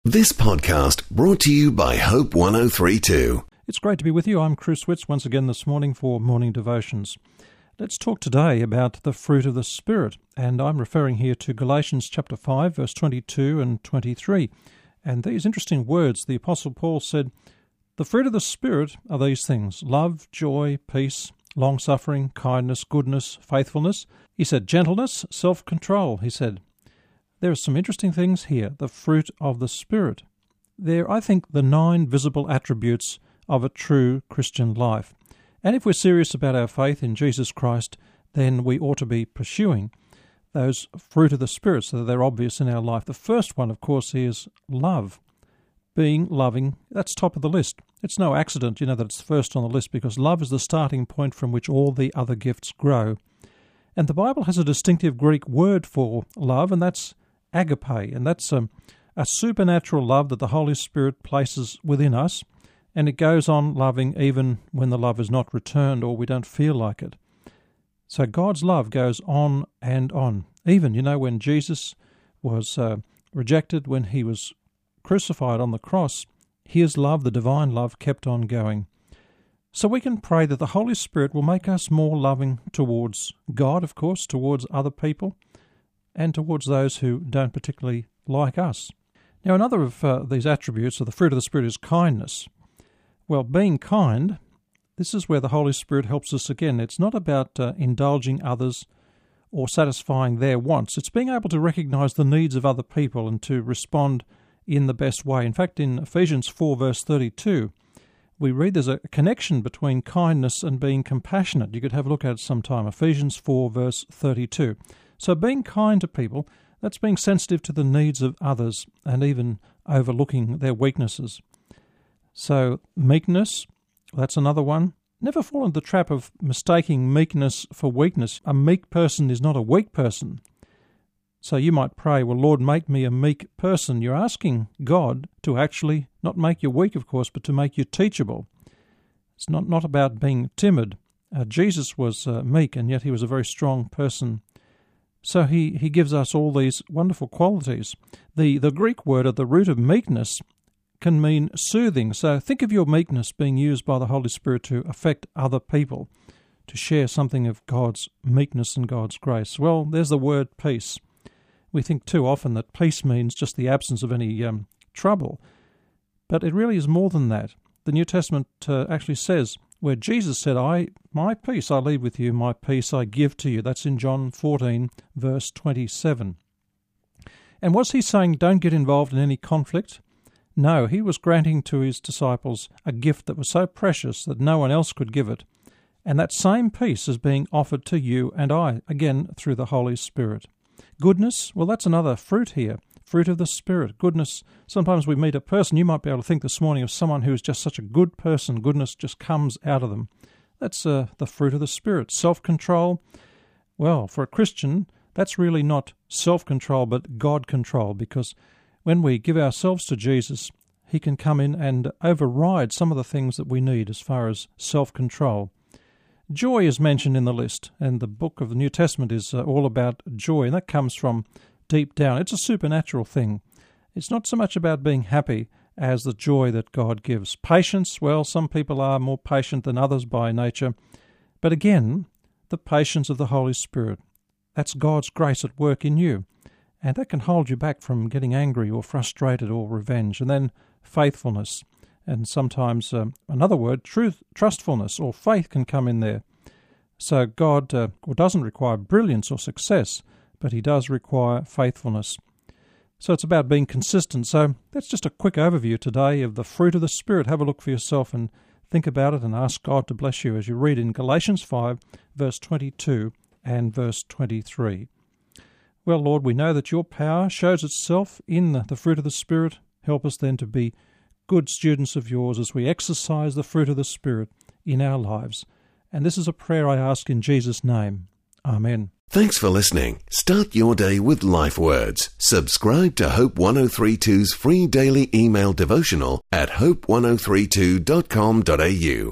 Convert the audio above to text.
This podcast brought to you by Hope 1032. It's great to be with you. I'm Chris Witz once again this morning for Morning Devotions. Let's talk today about the fruit of the Spirit, and I'm referring here to Galatians chapter 5, verse 22 and 23. And these interesting words, the Apostle Paul said, "The fruit of the Spirit are these things: love, joy, peace, long-suffering, kindness, goodness, faithfulness." He said gentleness, self-control, he said. There are some interesting things here, the fruit of the Spirit. They're, I think, the 9 visible attributes of a true Christian life. And if we're serious about our faith in Jesus Christ, then we ought to be pursuing those fruit of the Spirit so that they're obvious in our life. The first one, of course, is love. Being loving, that's top of the list. It's no accident, that it's first on the list, because love is the starting point from which all the other gifts grow. And the Bible has a distinctive Greek word for love, and that's agape, and that's a supernatural love that the Holy Spirit places within us, and it goes on loving even when the love is not returned or we don't feel like it. So God's love goes on and on. Even, when Jesus was rejected, when he was crucified on the cross, his love, the divine love, kept on going. So we can pray that the Holy Spirit will make us more loving towards God, of course, towards other people, and towards those who don't particularly like us. Now, another of these attributes of the fruit of the Spirit is kindness. Well, being kind, this is where the Holy Spirit helps us again. It's not about indulging others or satisfying their wants. It's being able to recognize the needs of other people and to respond in the best way. In fact, in Ephesians 4, verse 32, we read there's a connection between kindness and being compassionate. You could have a look at it sometime. Ephesians 4, verse 32. So being kind to people, that's being sensitive to the needs of others and even overlooking their weaknesses. So meekness, that's another one. Never fall into the trap of mistaking meekness for weakness. A meek person is not a weak person. So you might pray, well, Lord, make me a meek person. You're asking God to actually not make you weak, of course, but to make you teachable. It's not about being timid. Jesus was meek, and yet he was a very strong person. So he gives us all these wonderful qualities. The Greek word at the root of meekness can mean soothing. So think of your meekness being used by the Holy Spirit to affect other people, to share something of God's meekness and God's grace. Well, there's the word peace. We think too often that peace means just the absence of any trouble, but it really is more than that. The New Testament actually says, where Jesus said, my peace I leave with you, my peace I give to you. That's in John 14, verse 27. And was he saying don't get involved in any conflict? No, he was granting to his disciples a gift that was so precious that no one else could give it. And that same peace is being offered to you and I, again, through the Holy Spirit. Goodness, well, that's another fruit here. Fruit of the Spirit, goodness. Sometimes we meet a person, you might be able to think this morning of someone who is just such a good person. Goodness just comes out of them. That's the fruit of the Spirit. Self-control, well, for a Christian, that's really not self-control but God-control, because when we give ourselves to Jesus, he can come in and override some of the things that we need as far as self-control. Joy is mentioned in the list, and the book of the New Testament is all about joy, and that comes from deep down. It's a supernatural thing. It's not so much about being happy as the joy that God gives. Patience, well, some people are more patient than others by nature. But again, the patience of the Holy Spirit. That's God's grace at work in you. And that can hold you back from getting angry or frustrated or revenge. And then faithfulness. And sometimes another word, trustfulness or faith can come in there. So God doesn't require brilliance or success, but he does require faithfulness. So it's about being consistent. So that's just a quick overview today of the fruit of the Spirit. Have a look for yourself and think about it and ask God to bless you as you read in Galatians 5, verse 22 and verse 23. Well, Lord, we know that your power shows itself in the fruit of the Spirit. Help us then to be good students of yours as we exercise the fruit of the Spirit in our lives. And this is a prayer I ask in Jesus' name. Amen. Thanks for listening. Start your day with Life Words. Subscribe to Hope 1032's free daily email devotional at hope1032.com.au.